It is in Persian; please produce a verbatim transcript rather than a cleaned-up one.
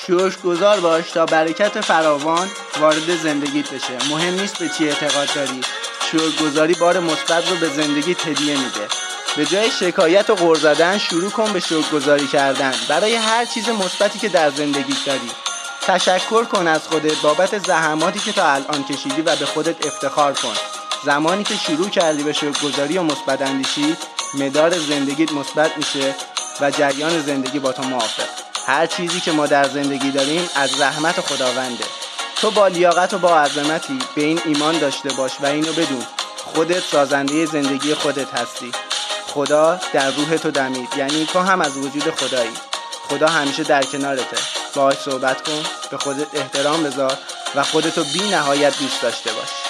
شکرگزار باش تا برکت فراوان وارد زندگیت بشه. مهم نیست به چی اعتقاد داری، شکرگزاری بار مثبت رو به زندگیت هدیه میده. به جای شکایت و غر زدن شروع کن به شکرگزاری کردن برای هر چیز مثبتی که در زندگیت داری. تشکر کن از خودت بابت زحماتی که تا الان کشیدی و به خودت افتخار کن. زمانی که شروع کردی به شکرگزاری و مثبت اندیشی، مدار زندگیت مثبت میشه و جریان زندگی با تو موافق. هر چیزی که ما در زندگی داریم از رحمت خداونده. تو با لیاقت و با عظمتی، به این ایمان داشته باش و اینو بدون خودت سازنده زندگی خودت هستی. خدا در روح تو دمید، یعنی تو هم از وجود خدایی. خدا همیشه در کنارته. باهاش صحبت کن، به خودت احترام بذار و خودتو بی نهایت دوست داشته باش.